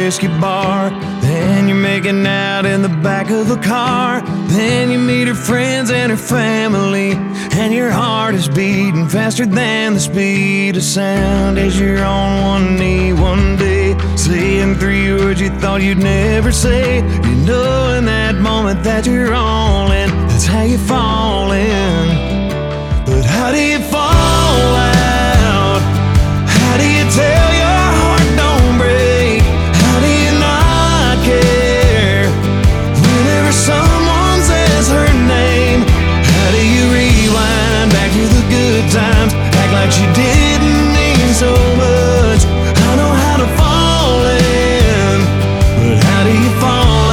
whiskey bar. Then you're making out in the back of the car. Then you meet her friends and her family, and your heart is beating faster than the speed of sound as you're on one knee one day, saying 3 words you thought you'd never say. You know in that moment that you're all in, that's how you fall in. But how do you fall out? How do you tell your heart don't break? How do you not care whenever someone says her name? How do you rewind back to the good times, act like she didn't mean so much? I know how to fall in, but how do you fall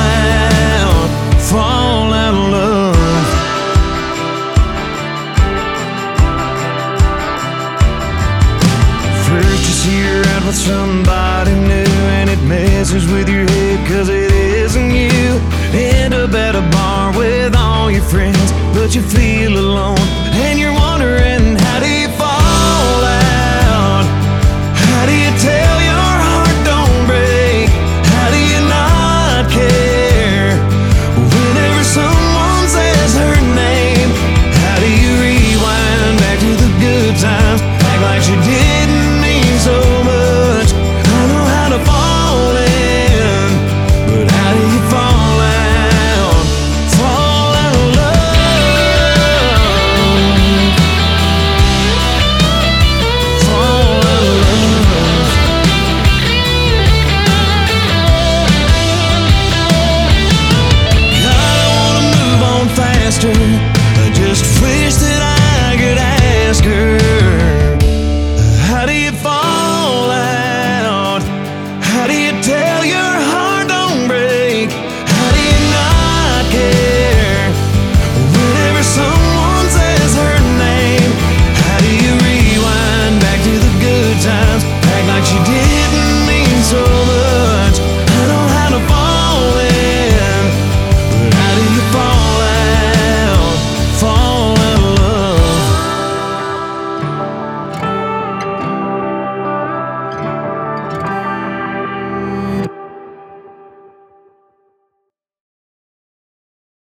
out of love? First you see her out with somebody new, and it messes with your head cause it isn't you. End up at a bar with all your friends, but you feel alone, and you're wondering, how do you fall out? How do you tell your heart don't break? How do you not care whenever someone says her name? How do you rewind back to the good times, act like she didn't mean so much? I know how to fall in, but how do you fall out of love? Fall out of love. God, I wanna move on faster. I just wish that I could ask her, how do you fall